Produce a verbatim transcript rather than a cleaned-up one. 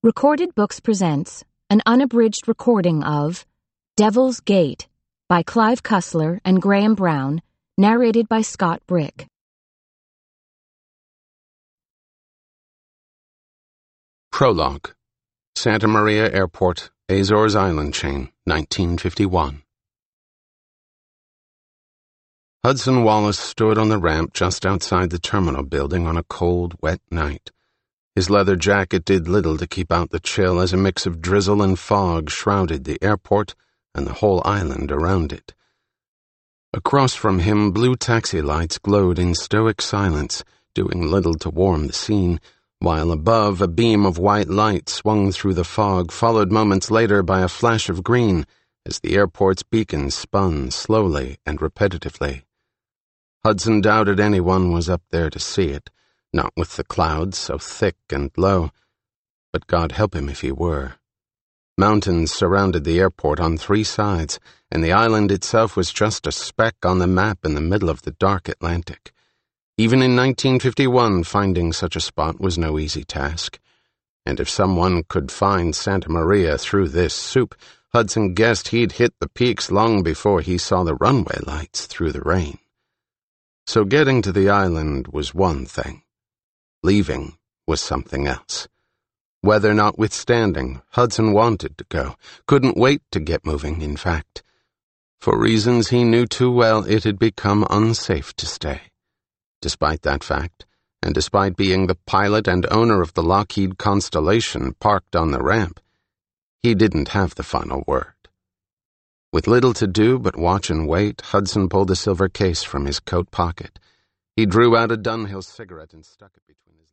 Recorded Books presents an unabridged recording of Devil's Gate by Clive Cussler and Graham Brown, narrated by Scott Brick. Prologue. Santa Maria Airport, Azores Island Chain, nineteen fifty-one. Hudson Wallace stood on the ramp just outside the terminal building on a cold, wet night. His leather jacket did little to keep out the chill as a mix of drizzle and fog shrouded the airport and the whole island around it. Across from him, blue taxi lights glowed in stoic silence, doing little to warm the scene, while above a beam of white light swung through the fog, followed moments later by a flash of green as the airport's beacon spun slowly and repetitively. Hudson doubted anyone was up there to see it, not with the clouds so thick and low, but God help him if he were. Mountains surrounded the airport on three sides, and the island itself was just a speck on the map in the middle of the dark Atlantic. Even in nineteen fifty-one, finding such a spot was no easy task. And if someone could find Santa Maria through this soup, Hudson guessed he'd hit the peaks long before he saw the runway lights through the rain. So getting to the island was one thing. Leaving was something else. Weather notwithstanding, Hudson wanted to go, couldn't wait to get moving, in fact. For reasons he knew too well, it had become unsafe to stay. Despite that fact, and despite being the pilot and owner of the Lockheed Constellation parked on the ramp, he didn't have the final word. With little to do but watch and wait, Hudson pulled a silver case from his coat pocket. He drew out a Dunhill cigarette and stuck it between his